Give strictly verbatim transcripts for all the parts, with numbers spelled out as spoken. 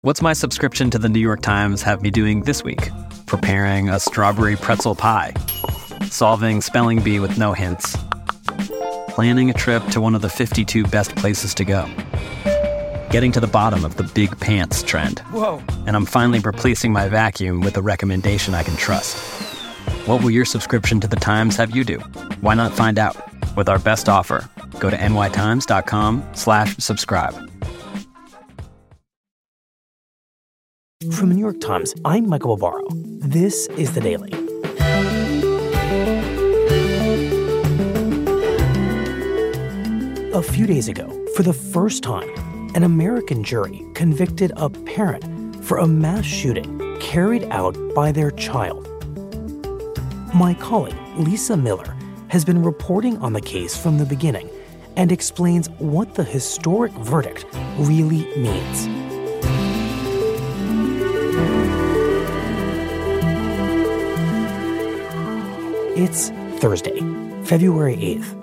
What's my subscription to the New York Times have me doing this week? Preparing a strawberry pretzel pie. Solving spelling bee with no hints. Planning a trip to one of the fifty-two best places to go. Getting to the bottom of the big pants trend. Whoa. And I'm finally replacing my vacuum with a recommendation I can trust. What will your subscription to the Times have you do? Why not find out? With our best offer, go to nytimes.com slash subscribe. From the New York Times, I'm Michael Barbaro. This is The Daily. A few days ago, for the first time, an American jury convicted a parent for a mass shooting carried out by their child. My colleague, Lisa Miller, has been reporting on the case from the beginning and explains what the historic verdict really means. It's Thursday, February eighth.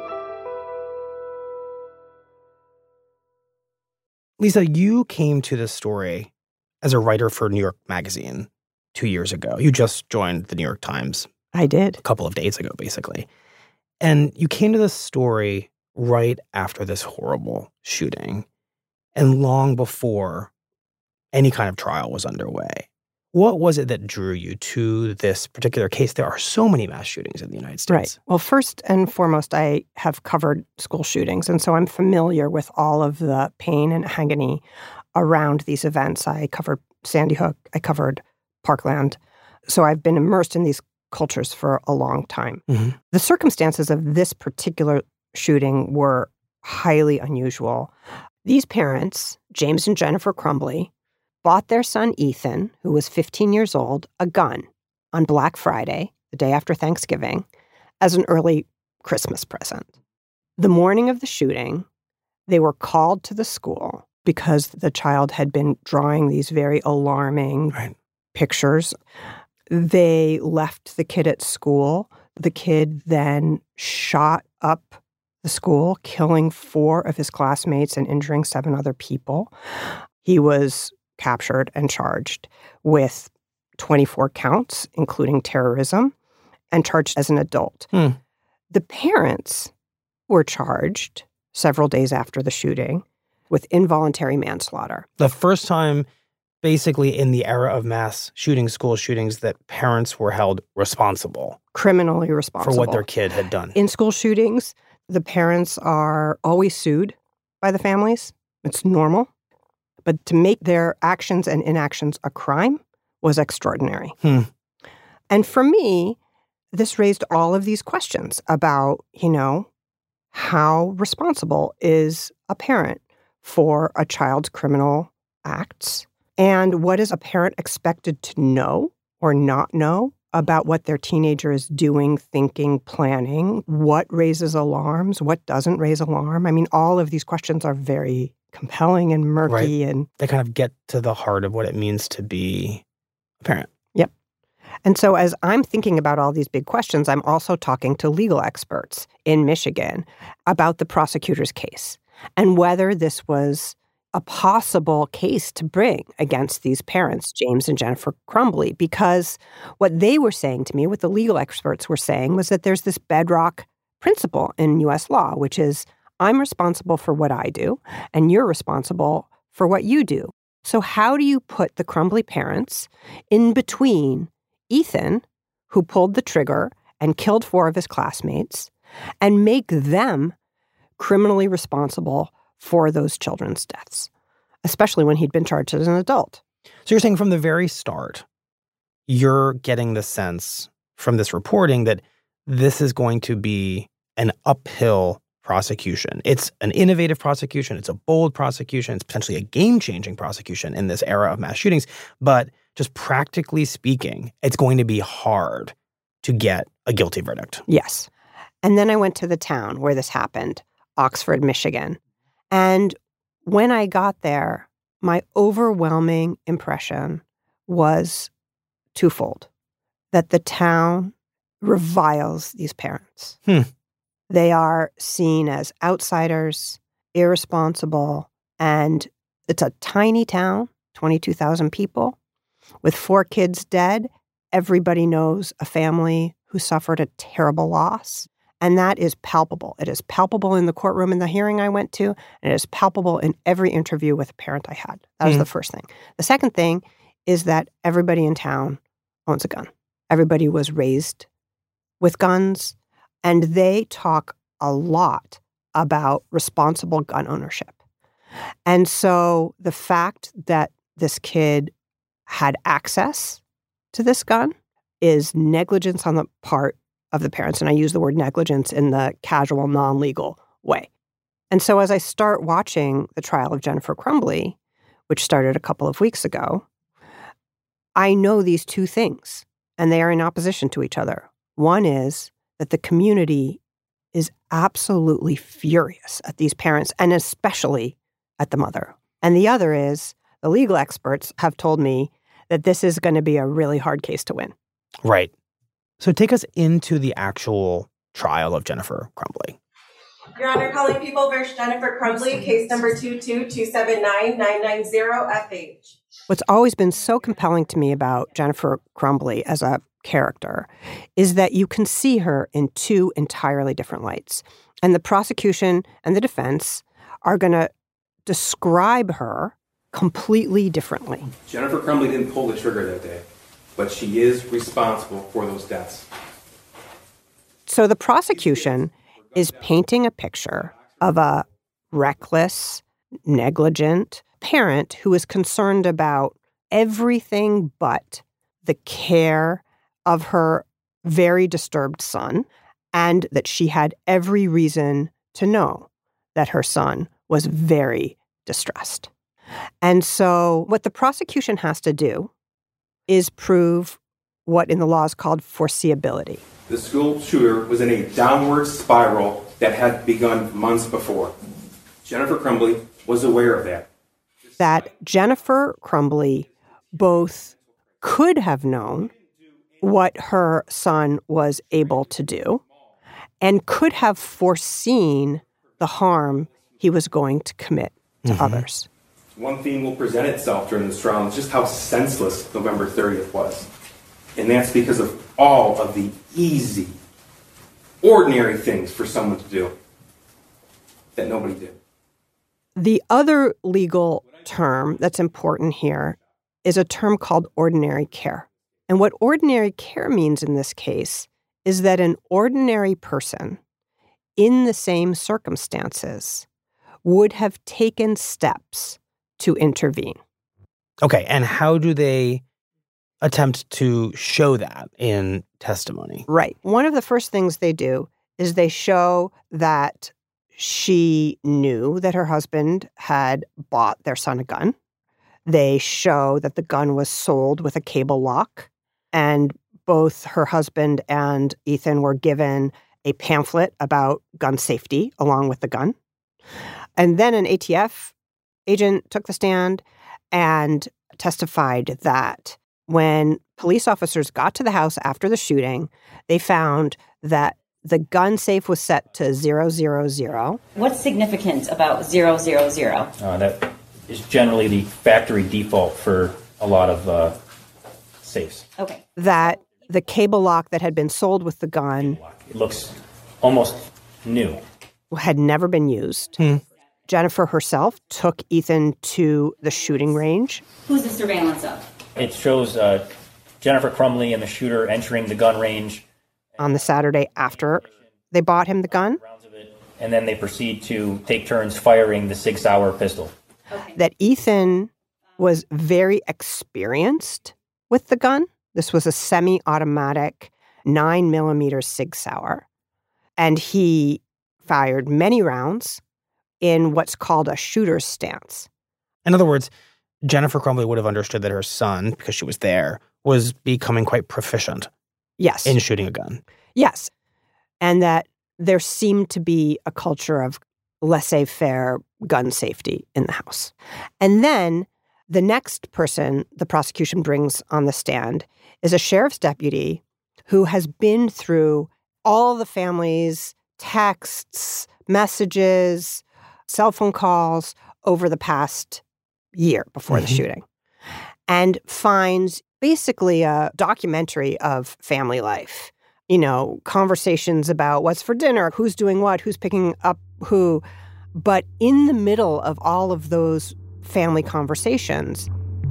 Lisa, you came to this story as a writer for New York Magazine two years ago. You just joined the New York Times. I did. A couple of days ago, basically. And you came to this story right after this horrible shooting and long before any kind of trial was underway. What was it that drew you to this particular case? There are so many mass shootings in the United States. Right. Well, first and foremost, I have covered school shootings, and so I'm familiar with all of the pain and agony around these events. I covered Sandy Hook. I covered Parkland. So I've been immersed in these cultures for a long time. Mm-hmm. The circumstances of this particular shooting were highly unusual. These parents, James and Jennifer Crumbley, bought their son Ethan, who was fifteen years old, a gun on Black Friday, the day after Thanksgiving, as an early Christmas present. The morning of the shooting, they were called to the school because the child had been drawing these very alarming right. pictures. They left the kid at school. The kid then shot up the school, killing four of his classmates and injuring seven other people. He was captured and charged with twenty-four counts, including terrorism, and charged as an adult. Hmm. The parents were charged several days after the shooting with involuntary manslaughter. The first time, basically, in the era of mass shootings, school shootings, that parents were held responsible. Criminally responsible. For what their kid had done. In school shootings, the parents are always sued by the families. It's normal. But to make their actions and inactions a crime was extraordinary. Hmm. And for me, this raised all of these questions about, you know, how responsible is a parent for a child's criminal acts? And what is a parent expected to know or not know about what their teenager is doing, thinking, planning? What raises alarms? What doesn't raise alarm? I mean, all of these questions are very compelling and murky. Right. And they kind of get to the heart of what it means to be a parent. Yep. And so as I'm thinking about all these big questions, I'm also talking to legal experts in Michigan about the prosecutor's case and whether this was a possible case to bring against these parents, James and Jennifer Crumbley, because what they were saying to me, what the legal experts were saying, was that there's this bedrock principle in U S law, which is I'm responsible for what I do, and you're responsible for what you do. So how do you put the Crumbley parents in between Ethan, who pulled the trigger and killed four of his classmates, and make them criminally responsible for those children's deaths, especially when he'd been charged as an adult? So you're saying from the very start, you're getting the sense from this reporting that this is going to be an uphill prosecution. It's an innovative prosecution. It's a bold prosecution. It's potentially a game-changing prosecution in this era of mass shootings. But just practically speaking, it's going to be hard to get a guilty verdict. Yes. And then I went to the town where this happened, Oxford, Michigan. And when I got there, my overwhelming impression was twofold. That the town reviles these parents. Hmm. They are seen as outsiders, irresponsible, and it's a tiny town, twenty-two thousand people, with four kids dead. Everybody knows a family who suffered a terrible loss. And that is palpable. It is palpable in the courtroom in the hearing I went to, and it is palpable in every interview with a parent I had. That was mm-hmm. the first thing. The second thing is that everybody in town owns a gun. Everybody was raised with guns, and they talk a lot about responsible gun ownership. And so the fact that this kid had access to this gun is negligence on the part of the parents. And I use the word negligence in the casual, non-legal way. And so as I start watching the trial of Jennifer Crumbley, which started a couple of weeks ago, I know these two things, and they are in opposition to each other. One is that the community is absolutely furious at these parents, and especially at the mother. And the other is the legal experts have told me that this is going to be a really hard case to win. Right. So take us into the actual trial of Jennifer Crumbley. Your Honor, calling People versus Jennifer Crumbley, case number two two two seven nine nine nine zero F H. What's always been so compelling to me about Jennifer Crumbley as a character is that you can see her in two entirely different lights. And the prosecution and the defense are going to describe her completely differently. Jennifer Crumbley didn't pull the trigger that day, but she is responsible for those deaths. So the prosecution is painting a picture of a reckless, negligent parent who is concerned about everything but the care of her very disturbed son, and that she had every reason to know that her son was very distressed. And so what the prosecution has to do is prove what in the law is called foreseeability. The school shooter was in a downward spiral that had begun months before. Jennifer Crumbley was aware of that. That Jennifer Crumbley both could have known what her son was able to do and could have foreseen the harm he was going to commit to mm-hmm. others. One theme will present itself during this trial is just how senseless November thirtieth was. And that's because of all of the easy, ordinary things for someone to do that nobody did. The other legal term that's important here is a term called ordinary care. And what ordinary care means in this case is that an ordinary person in the same circumstances would have taken steps to intervene. Okay, and how do they attempt to show that in testimony? Right. One of the first things they do is they show that she knew that her husband had bought their son a gun. They show that the gun was sold with a cable lock, and both her husband and Ethan were given a pamphlet about gun safety along with the gun. And then an A T F agent took the stand and testified that when police officers got to the house after the shooting, they found that the gun safe was set to zero zero zero. What's significant about zero zero zero? Uh, that is generally the factory default for a lot of uh, safes. Okay. That the cable lock that had been sold with the gun, it looks almost new, had never been used. Hmm. Jennifer herself took Ethan to the shooting range. Who's the surveillance of? It shows uh, Jennifer Crumbley and the shooter entering the gun range on the Saturday after they bought him the gun. And then they proceed to take turns firing the Sig Sauer pistol. Okay. That Ethan was very experienced with the gun. This was a semi-automatic nine millimeter Sig Sauer. And he fired many rounds in what's called a shooter's stance. In other words, Jennifer Crumbley would have understood that her son, because she was there, was becoming quite proficient. Yes. In shooting a gun. Yes. And that there seemed to be a culture of laissez-faire gun safety in the house. And then the next person the prosecution brings on the stand is a sheriff's deputy who has been through all the family's texts, messages, cell phone calls over the past year before mm-hmm. the shooting. and finds basically a documentary of family life. You know, conversations about what's for dinner, who's doing what, who's picking up who. But in the middle of all of those family conversations,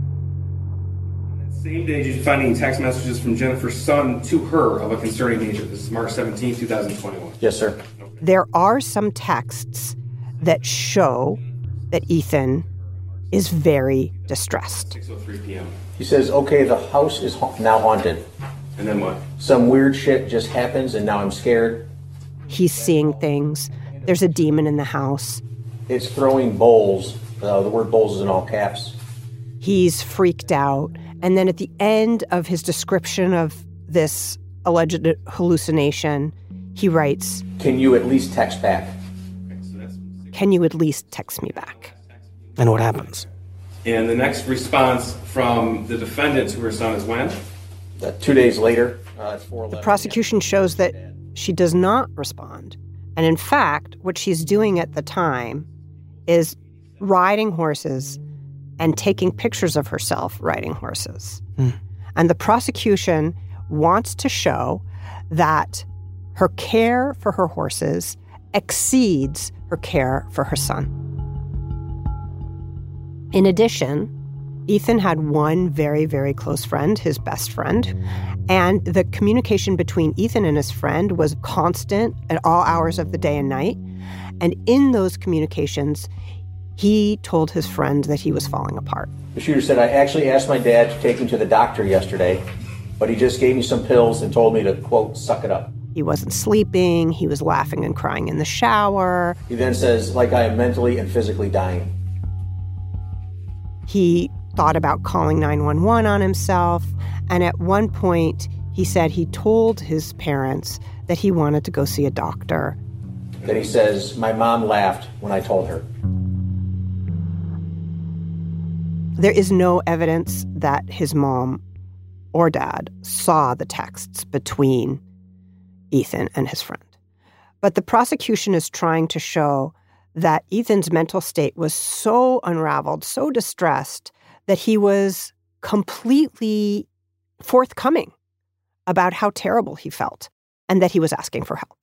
same day, you're finding text messages from Jennifer's son to her of a concerning nature. This is March seventeenth, twenty twenty-one. Yes, sir. Okay. There are some texts that show that Ethan is very distressed. six oh three p.m. He says, okay, the house is ha- now haunted. And then what? Some weird shit just happens and now I'm scared. He's seeing things. There's a demon in the house. It's throwing bowls. Uh, the word bowls is in all caps. He's freaked out. And then at the end of his description of this alleged hallucination, he writes, Can you at least text back? Can you at least text me back? And what happens? And the next response from the defendant to her son is when? Uh, two days later, uh, it's four eleven. The prosecution shows that she does not respond. And in fact, what she's doing at the time is riding horses and taking pictures of herself riding horses. Hmm. And the prosecution wants to show that her care for her horses exceeds her care for her son. In addition, Ethan had one very, very close friend, his best friend, and the communication between Ethan and his friend was constant at all hours of the day and night. And in those communications, he told his friend that he was falling apart. The shooter said, I actually asked my dad to take me to the doctor yesterday, but he just gave me some pills and told me to, quote, suck it up. He wasn't sleeping. He was laughing and crying in the shower. He then says, like I am mentally and physically dying. He thought about calling nine one one on himself. And at one point, he said he told his parents that he wanted to go see a doctor. Then he says, my mom laughed when I told her. There is no evidence that his mom or dad saw the texts between Ethan and his friend. But the prosecution is trying to show that Ethan's mental state was so unraveled, so distressed, that he was completely forthcoming about how terrible he felt and that he was asking for help.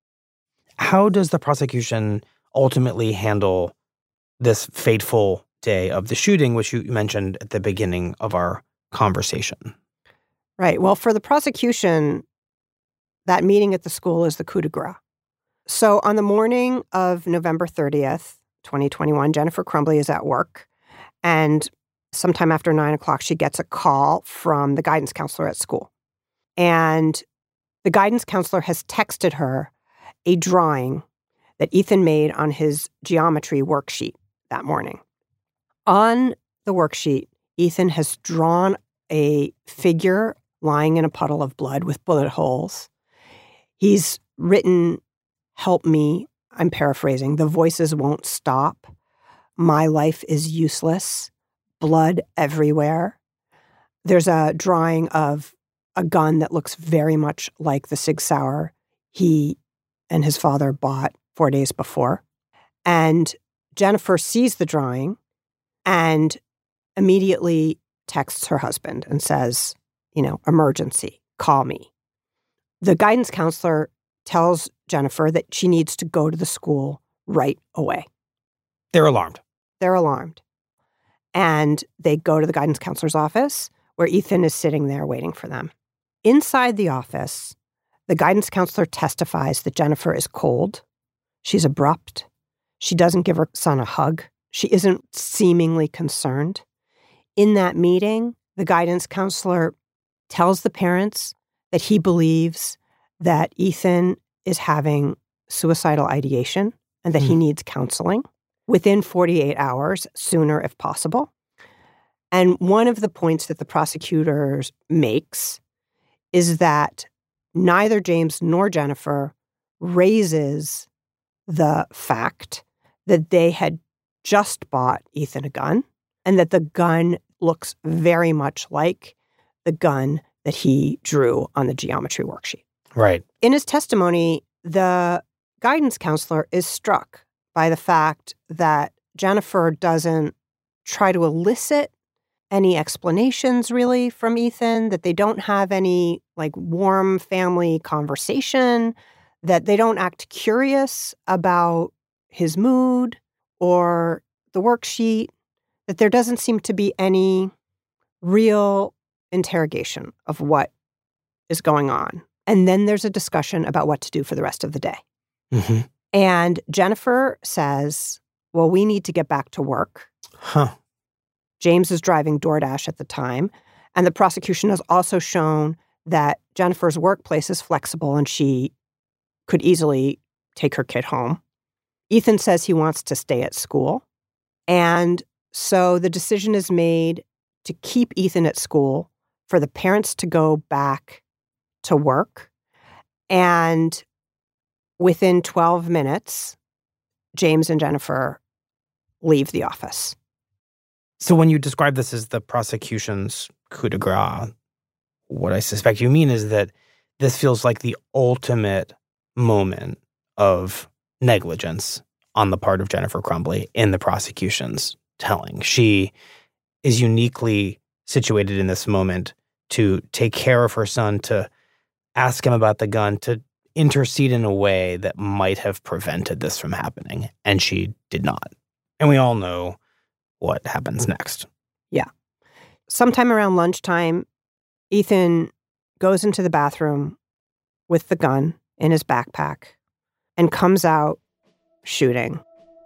How does the prosecution ultimately handle this fateful day of the shooting, which you mentioned at the beginning of our conversation? Right. Well, for the prosecution, that meeting at the school is the coup de grace. So on the morning of November thirtieth, twenty twenty-one, Jennifer Crumbley is at work. And sometime after nine o'clock, she gets a call from the guidance counselor at school. And the guidance counselor has texted her a drawing that Ethan made on his geometry worksheet that morning. On the worksheet, Ethan has drawn a figure lying in a puddle of blood with bullet holes. He's written, help me, I'm paraphrasing, the voices won't stop. My life is useless. Blood everywhere. There's a drawing of a gun that looks very much like the Sig Sauer he and his father bought four days before. And Jennifer sees the drawing and immediately texts her husband and says, you know, emergency, call me. The guidance counselor tells Jennifer that she needs to go to the school right away. They're alarmed. They're alarmed. And they go to the guidance counselor's office where Ethan is sitting there waiting for them. Inside the office, the guidance counselor testifies that Jennifer is cold. She's abrupt. She doesn't give her son a hug. She isn't seemingly concerned. In that meeting, the guidance counselor tells the parents that he believes that Ethan is having suicidal ideation and that mm. he needs counseling within forty-eight hours, sooner if possible. And one of the points that the prosecutor makes is that neither James nor Jennifer raises the fact that they had just bought Ethan a gun and that the gun looks very much like the gun that he drew on the geometry worksheet. Right. In his testimony, the guidance counselor is struck by the fact that Jennifer doesn't try to elicit any explanations really from Ethan, that they don't have any like warm family conversation, that they don't act curious about his mood or the worksheet, that there doesn't seem to be any real interrogation of what is going on. And then there's a discussion about what to do for the rest of the day. Mm-hmm. And Jennifer says, well, we need to get back to work. Huh. James is driving DoorDash at the time. And the prosecution has also shown that Jennifer's workplace is flexible and she could easily take her kid home. Ethan says he wants to stay at school. And so the decision is made to keep Ethan at school, for the parents to go back to work. And within twelve minutes, James and Jennifer leave the office. So when you describe this as the prosecution's coup de grace, what I suspect you mean is that this feels like the ultimate moment of negligence on the part of Jennifer Crumbley in the prosecution's telling. She is uniquely situated in this moment to take care of her son, to ask him about the gun, to intercede in a way that might have prevented this from happening. And she did not. And we all know what happens next. Yeah. Sometime around lunchtime, Ethan goes into the bathroom with the gun in his backpack and comes out shooting.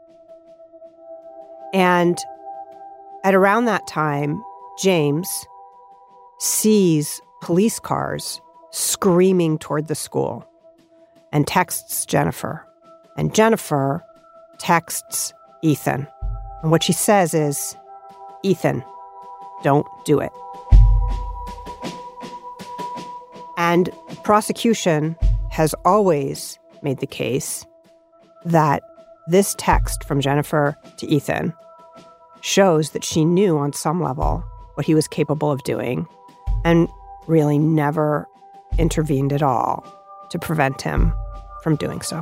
And at around that time, James sees police cars screaming toward the school and texts Jennifer. And Jennifer texts Ethan. And what she says is, Ethan, don't do it. And the prosecution has always made the case that this text from Jennifer to Ethan shows that she knew on some level what he was capable of doing and really never intervened at all to prevent him from doing so.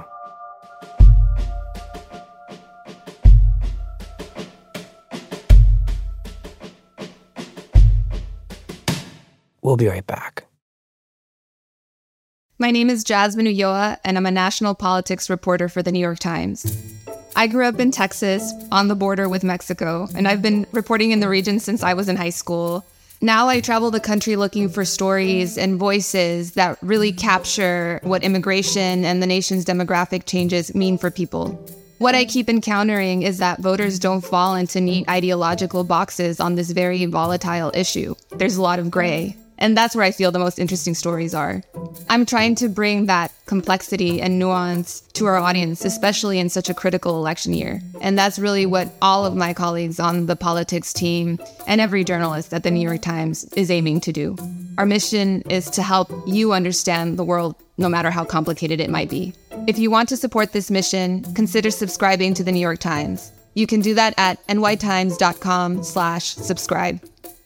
We'll be right back. My name is Jasmine Ulloa, and I'm a national politics reporter for The New York Times. I grew up in Texas, on the border with Mexico, and I've been reporting in the region since I was in high school. Now I travel the country looking for stories and voices that really capture what immigration and the nation's demographic changes mean for people. What I keep encountering is that voters don't fall into neat ideological boxes on this very volatile issue. There's a lot of gray. And that's where I feel the most interesting stories are. I'm trying to bring that complexity and nuance to our audience, especially in such a critical election year. And that's really what all of my colleagues on the politics team and every journalist at the New York Times is aiming to do. Our mission is to help you understand the world, no matter how complicated it might be. If you want to support this mission, consider subscribing to the New York Times. You can do that at nytimes.com slash subscribe.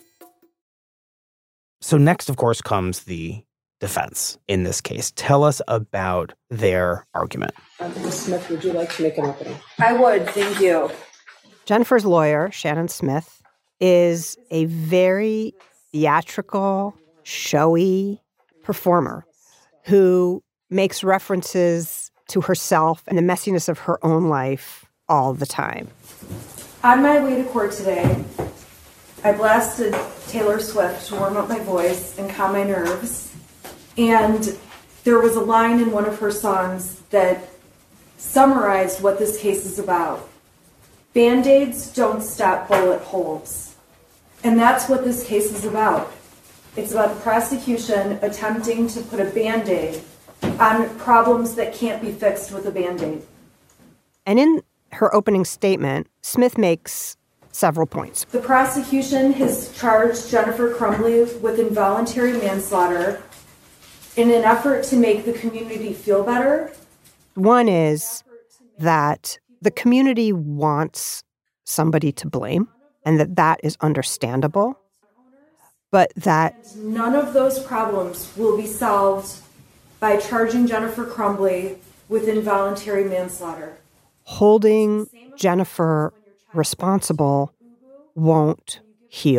So next, of course, comes the defense in this case. Tell us about their argument. Miz Smith, would you like to make an opening? I would, thank you. Jennifer's lawyer, Shannon Smith, is a very theatrical, showy performer who makes references to herself and the messiness of her own life all the time. On my way to court today, I blasted Taylor Swift to warm up my voice and calm my nerves. And there was a line in one of her songs that summarized what this case is about. Band-Aids don't stop bullet holes. And that's what this case is about. It's about the prosecution attempting to put a Band-Aid on problems that can't be fixed with a Band-Aid. And in her opening statement, Smith makes several points. The prosecution has charged Jennifer Crumbley with involuntary manslaughter in an effort to make the community feel better. One is that the community wants somebody to blame, and that that is understandable, but that none of those problems will be solved by charging Jennifer Crumbley with involuntary manslaughter. Holding Jennifer responsible won't heal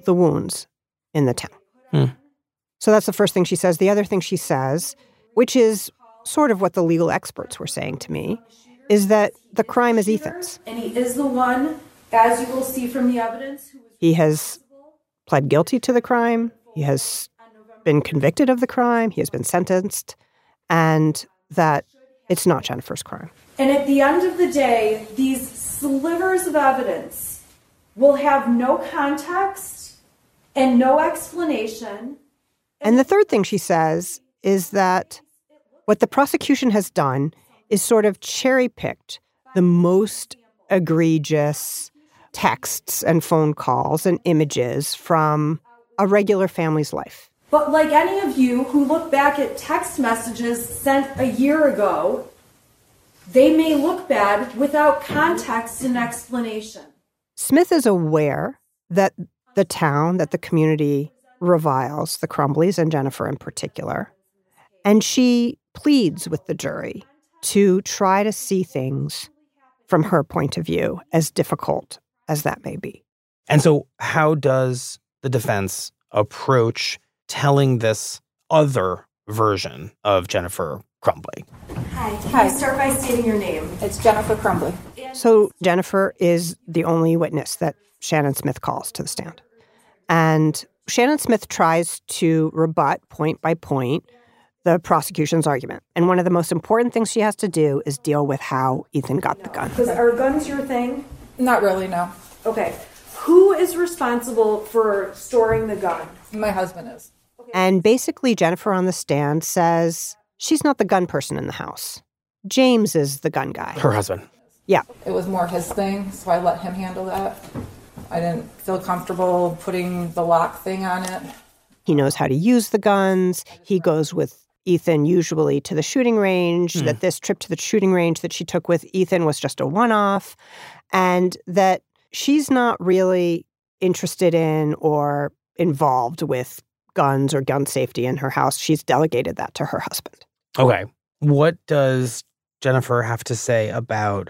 the wounds in the town. Hmm. So that's the first thing she says. The other thing she says, which is sort of what the legal experts were saying to me, is that the crime is Ethan's. And he is the one, as you will see from the evidence, who was He has pled guilty to the crime. He has been convicted of the crime. He has been sentenced. And that it's not Jennifer's crime. And at the end of the day, these slivers of evidence will have no context and no explanation. And the third thing she says is that what the prosecution has done is sort of cherry-picked the most egregious texts and phone calls and images from a regular family's life. But like any of you who look back at text messages sent a year ago, they may look bad without context and explanation. Smith is aware that the town, that the community reviles the Crumbleys and Jennifer in particular. And she pleads with the jury to try to see things from her point of view, as difficult as that may be. And so how does the defense approach telling this other version of Jennifer Crumbly? Hi, can you start by stating your name? It's Jennifer Crumbly. So Jennifer is the only witness that Shannon Smith calls to the stand. And Shannon Smith tries to rebut point by point the prosecution's argument. And one of the most important things she has to do is deal with how Ethan got the gun. Because are guns your thing? Not really, no. Okay. Who is responsible for storing the gun? My husband is. And basically, Jennifer on the stand says she's not the gun person in the house. James is the gun guy. Her husband. Yeah. It was more his thing, so I let him handle that. I didn't feel comfortable putting the lock thing on it. He knows how to use the guns. He goes with Ethan usually to the shooting range, mm. that this trip to the shooting range that she took with Ethan was just a one-off, and that she's not really interested in or involved with guns or gun safety in her house. She's delegated that to her husband. Okay. What does Jennifer have to say about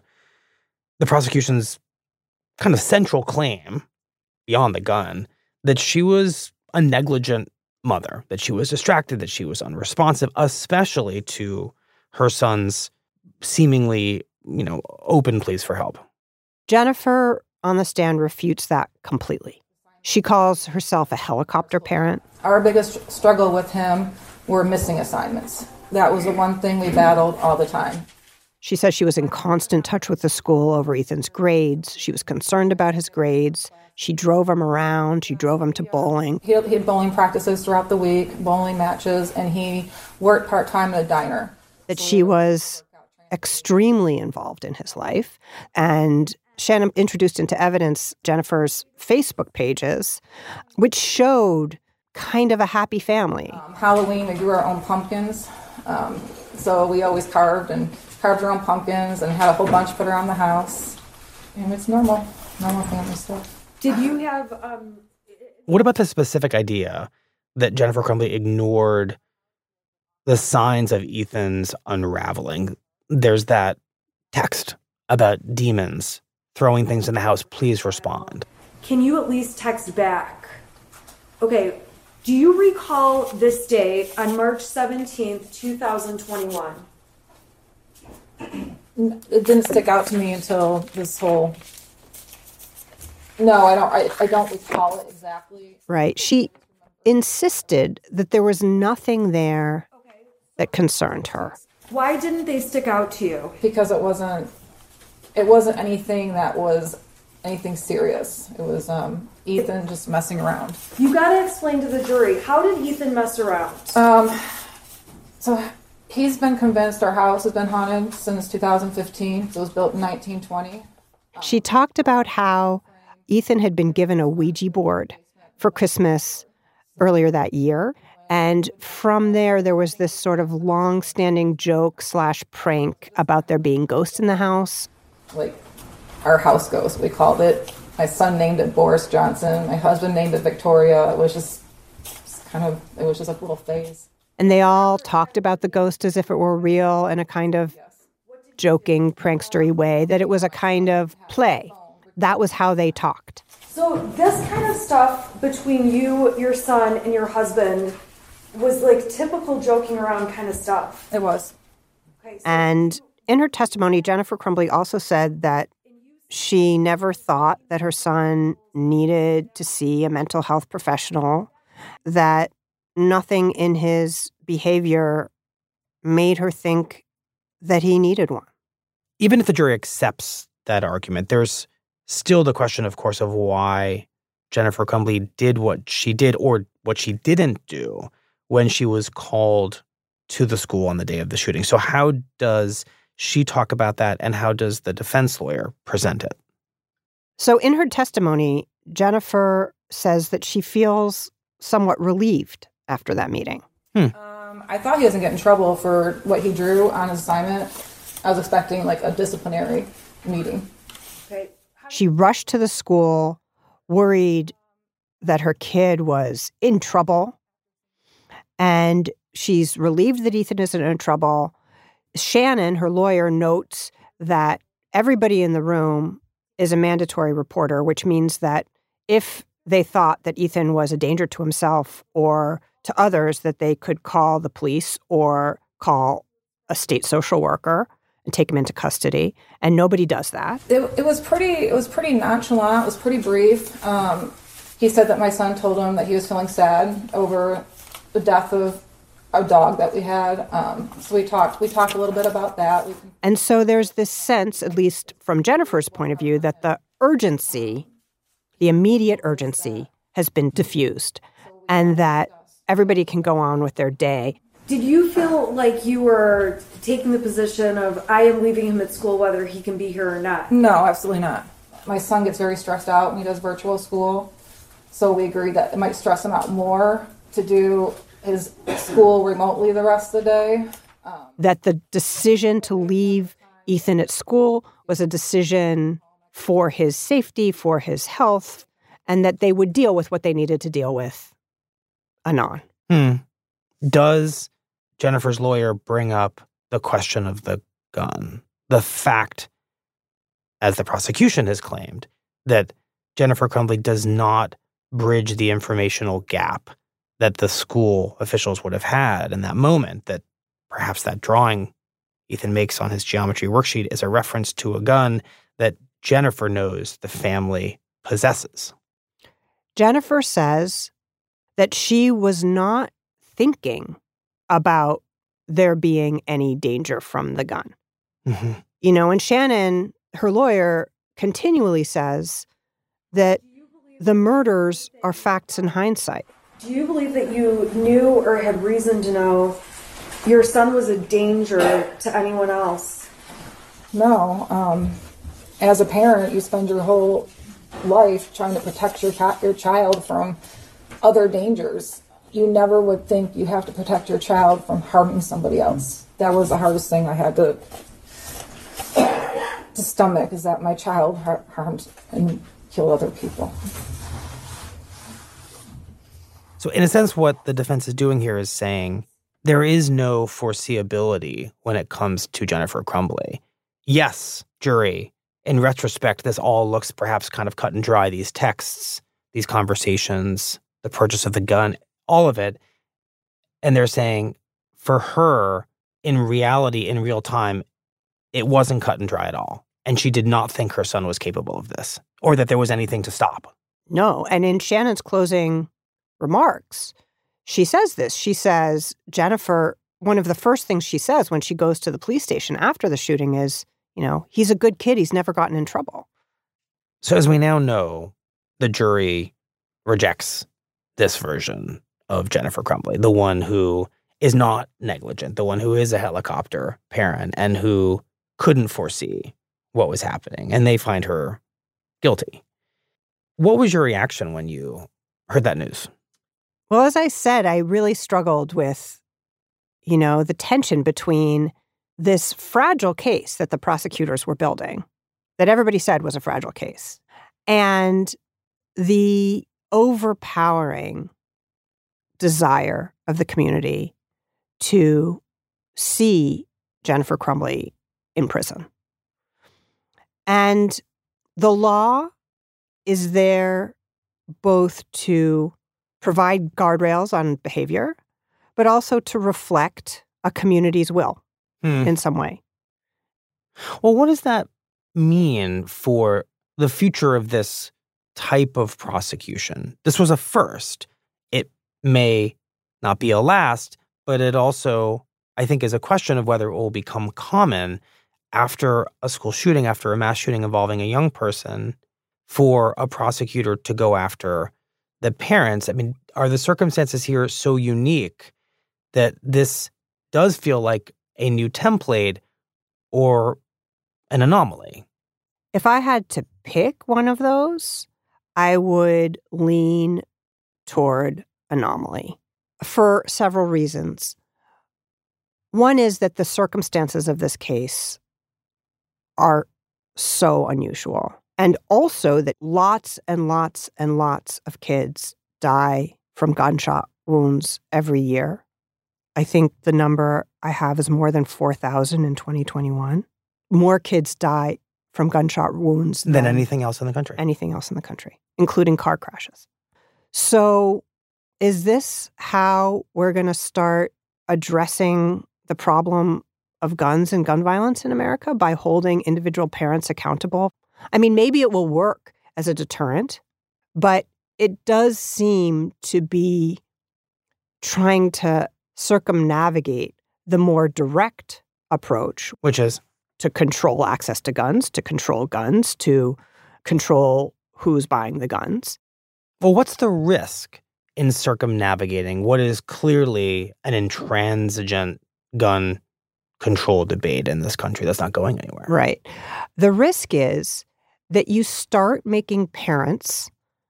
the prosecution's kind of central claim, beyond the gun, that she was a negligent mother, that she was distracted, that she was unresponsive, especially to her son's seemingly, you know, open pleas for help? Jennifer on the stand refutes that completely. She calls herself a helicopter parent. Our biggest struggle with him were missing assignments. That was the one thing we battled all the time. She says she was in constant touch with the school over Ethan's grades. She was concerned about his grades. She drove him around. She drove him to bowling. He had, he had bowling practices throughout the week, bowling matches, and he worked part-time at a diner. That she was extremely involved in his life. And Shannon introduced into evidence Jennifer's Facebook pages, which showed kind of a happy family. Um, Halloween, we grew our own pumpkins. Um, so we always carved and carved our own pumpkins and had a whole bunch put around the house. And it's normal, normal family stuff. Did you have... Um, what about the specific idea that Jennifer Crumbly ignored the signs of Ethan's unraveling? There's that text about demons throwing things in the house. Please respond. Can you at least text back? Okay, do you recall this day on March seventeenth, twenty twenty-one? It didn't stick out to me until this whole... No, I don't. I, I don't recall it exactly. Right. She insisted that there was nothing there that concerned her. Why didn't they stick out to you? Because it wasn't. It wasn't anything that was anything serious. It was um, Ethan just messing around. You got to explain to the jury, how did Ethan mess around? Um. So he's been convinced our house has been haunted since two thousand fifteen. So it was built in nineteen twenty. She talked about how Ethan had been given a Ouija board for Christmas earlier that year. And from there, there was this sort of long-standing joke slash prank about there being ghosts in the house. Like our house ghost, we called it. My son named it Boris Johnson. My husband named it Victoria. It was just, just kind of, it was just a little phase. And they all talked about the ghost as if it were real in a kind of joking, prankstery way, that it was a kind of play. That was how they talked. So this kind of stuff between you, your son, and your husband was like typical joking around kind of stuff. It was. Okay, so And in her testimony, Jennifer Crumbley also said that she never thought that her son needed to see a mental health professional, that nothing in his behavior made her think that he needed one. Even if the jury accepts that argument, there's still the question, of course, of why Jennifer Crumbley did what she did or what she didn't do when she was called to the school on the day of the shooting. So how does she talk about that, and how does the defense lawyer present it? So in her testimony, Jennifer says that she feels somewhat relieved after that meeting. Hmm. Um, I thought he was going to get in trouble for what he drew on his assignment. I was expecting like a disciplinary meeting. okay. She rushed to the school, worried that her kid was in trouble, and she's relieved that Ethan isn't in trouble. Shannon, her lawyer, notes that everybody in the room is a mandatory reporter, which means that if they thought that Ethan was a danger to himself or to others, that they could call the police or call a state social worker and take him into custody. And nobody does that. It, it was pretty. It was pretty nonchalant. It was pretty brief. Um, he said that my son told him that he was feeling sad over the death of a dog that we had. Um, so we talked. We talked a little bit about that. We, And so there's this sense, at least from Jennifer's point of view, that the urgency, the immediate urgency, has been diffused, and that everybody can go on with their day. Did you feel like you were taking the position of, I am leaving him at school whether he can be here or not? no, absolutely not. My son gets very stressed out when he does virtual school, so we agreed that it might stress him out more to do his school remotely the rest of the day. Um, That the decision to leave Ethan at school was a decision for his safety, for his health, and that they would deal with what they needed to deal with anon. Hmm. Does Jennifer's lawyer bring up the question of the gun? The fact, as the prosecution has claimed, that Jennifer Crumbley does not bridge the informational gap that the school officials would have had in that moment, that perhaps that drawing Ethan makes on his geometry worksheet is a reference to a gun that Jennifer knows the family possesses. Jennifer says that she was not thinking about there being any danger from the gun. Mm-hmm. You know, and Shannon, her lawyer, continually says that the murders are facts in hindsight. Do you believe that you knew or had reason to know your son was a danger to anyone else? no, um, as a parent, you spend your whole life trying to protect your chi- your child from other dangers. You never would think you have to protect your child from harming somebody else. That was the hardest thing I had to to stomach, is that my child har- harmed and killed other people. So in a sense, what the defense is doing here is saying there is no foreseeability when it comes to Jennifer Crumbley. Yes, jury, in retrospect, this all looks perhaps kind of cut and dry, these texts, these conversations, the purchase of the gun, all of it. And they're saying for her, in reality, in real time, it wasn't cut and dry at all. And she did not think her son was capable of this or that there was anything to stop. No. And in Shannon's closing remarks, she says this. She says, Jennifer, one of the first things she says when she goes to the police station after the shooting is, you know, he's a good kid. He's never gotten in trouble. So as we now know, the jury rejects this version of Jennifer Crumbley, the one who is not negligent, the one who is a helicopter parent and who couldn't foresee what was happening, and they find her guilty. What was your reaction when you heard that news? Well, as I said, I really struggled with, you know, the tension between this fragile case that the prosecutors were building, that everybody said was a fragile case, and the overpowering desire of the community to see Jennifer Crumbley in prison. And the law is there both to provide guardrails on behavior, but also to reflect a community's will Hmm. in some way. Well, what does that mean for the future of this type of prosecution? This was a first. It may not be a last, but it also, I think, is a question of whether it will become common after a school shooting, after a mass shooting involving a young person, for a prosecutor to go after the parents. I mean, are the circumstances here so unique that this does feel like a new template or an anomaly? If I had to pick one of those, I would lean toward anomaly for several reasons. One is that the circumstances of this case are so unusual. And also that lots and lots and lots of kids die from gunshot wounds every year. I think the number I have is more than four thousand in twenty twenty-one. More kids die from gunshot wounds Than than anything else in the country. anything else in the country, including car crashes. So is this how we're going to start addressing the problem of guns and gun violence in America, by holding individual parents accountable? I mean, maybe it will work as a deterrent, but it does seem to be trying to circumnavigate the more direct approach, Which is? to control access to guns, to control guns, to control who's buying the guns. Well, what's the risk in circumnavigating what is clearly an intransigent gun control debate in this country that's not going anywhere? Right. The risk is that you start making parents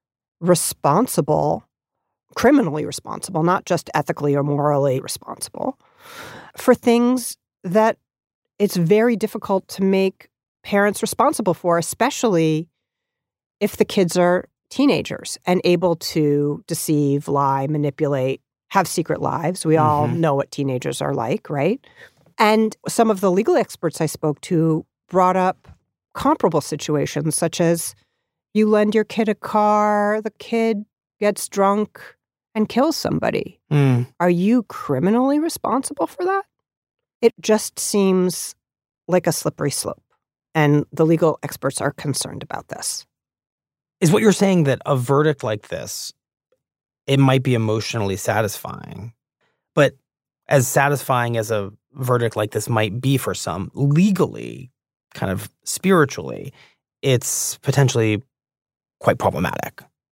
responsible, criminally responsible, not just ethically or morally responsible, for things that it's very difficult to make parents responsible for, especially if the kids are teenagers and able to deceive, lie, manipulate, have secret lives. We all Mhm. know what teenagers are like, right? And some of the legal experts I spoke to brought up comparable situations, such as you lend your kid a car, the kid gets drunk and kills somebody. Mm. Are you criminally responsible for that? It just seems like a slippery slope. And the legal experts are concerned about this. Is what you're saying that a verdict like this, it might be emotionally satisfying, but as satisfying as a verdict like this might be for some, legally, kind of spiritually, it's potentially quite problematic?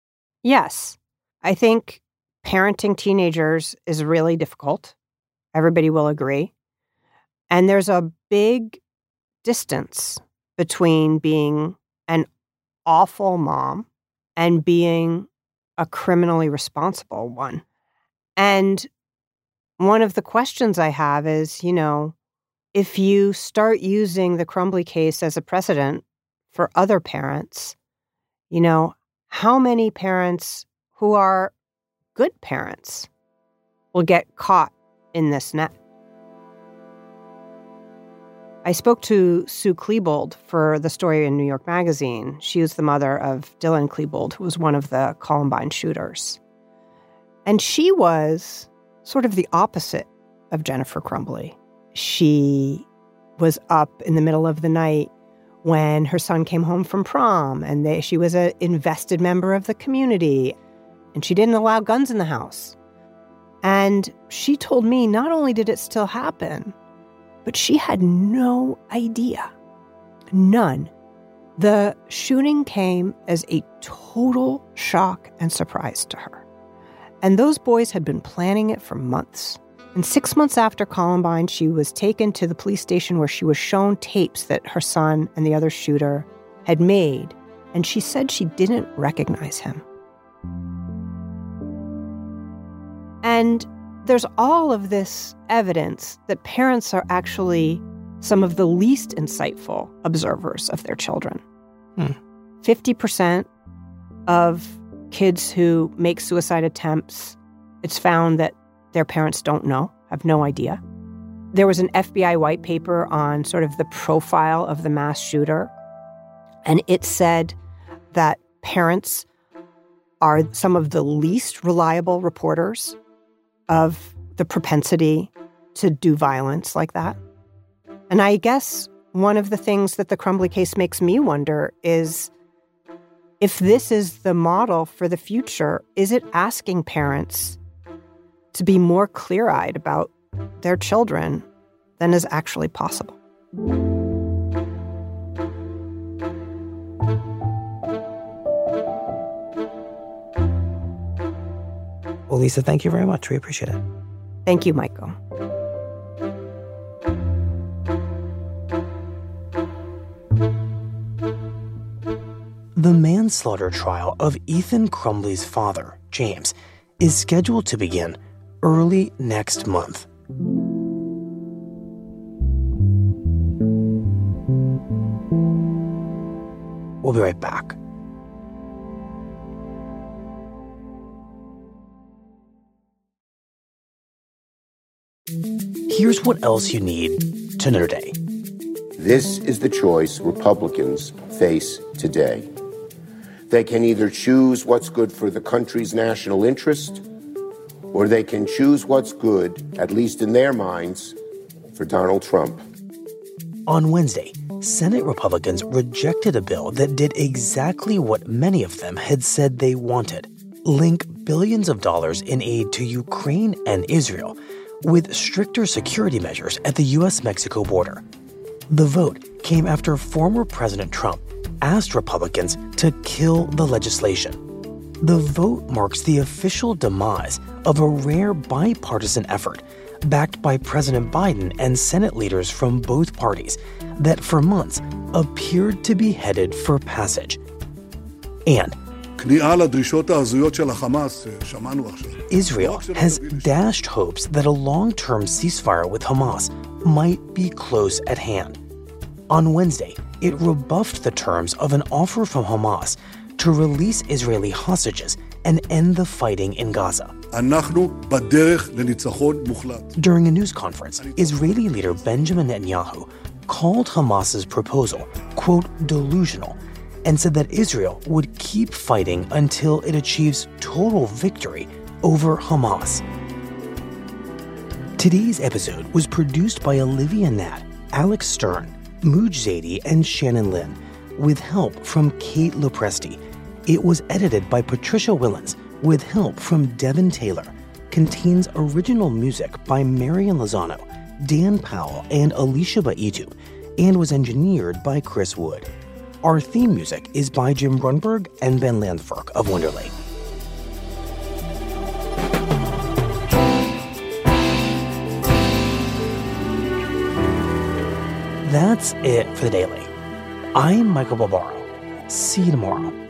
Yes. I think parenting teenagers is really difficult. Everybody will agree. And there's a big distance between being an awful mom and being a criminally responsible one. And one of the questions I have is, you know, if you start using the Crumbley case as a precedent for other parents, you know, how many parents who are good parents will get caught in this net? I spoke to Sue Klebold for the story in New York Magazine. She was the mother of Dylan Klebold, who was one of the Columbine shooters. And she was sort of the opposite of Jennifer Crumbley. She was up in the middle of the night when her son came home from prom, and they, she was an invested member of the community, and she didn't allow guns in the house. And she told me not only did it still happen, but she had no idea. None. The shooting came as a total shock and surprise to her. And those boys had been planning it for months. And six months after Columbine, she was taken to the police station where she was shown tapes that her son and the other shooter had made. And she said she didn't recognize him. And there's all of this evidence that parents are actually some of the least insightful observers of their children. Hmm. fifty percent of kids who make suicide attempts, it's found that their parents don't know, have no idea. There was an F B I white paper on sort of the profile of the mass shooter, and it said that parents are some of the least reliable reporters of the propensity to do violence like that. And I guess one of the things that the Crumbley case makes me wonder is, if this is the model for the future, is it asking parents to be more clear-eyed about their children than is actually possible? Well, Lisa, thank you very much. We appreciate it. Thank you, Michael. The manslaughter trial of Ethan Crumbley's father, James, is scheduled to begin early next month. We'll be right back. Here's what else you need to know today. This is the choice Republicans face today. They can either choose what's good for the country's national interest, or they can choose what's good, at least in their minds, for Donald Trump. On Wednesday, Senate Republicans rejected a bill that did exactly what many of them had said they wanted: link billions of dollars in aid to Ukraine and Israel with stricter security measures at the U S Mexico border. The vote came after former President Trump asked Republicans to kill the legislation. The vote marks the official demise of a rare bipartisan effort backed by President Biden and Senate leaders from both parties that for months appeared to be headed for passage. And Israel has dashed hopes that a long-term ceasefire with Hamas might be close at hand. On Wednesday, it rebuffed the terms of an offer from Hamas to release Israeli hostages and end the fighting in Gaza. During a news conference, Israeli leader Benjamin Netanyahu called Hamas's proposal, quote, delusional, and said that Israel would keep fighting until it achieves total victory over Hamas. Today's episode was produced by Olivia Nat, Alex Stern, Mooj Zadie, and Shannon Lin, with help from Kate Lopresti. It was edited by Patricia Willens, with help from Devin Taylor. Contains original music by Marian Lozano, Dan Powell, and Alicia Baitu, and was engineered by Chris Wood. Our theme music is by Jim Brunberg and Ben Landberg of Wonderlake. That's it for the Daily. I'm Michael Barbaro. See you tomorrow.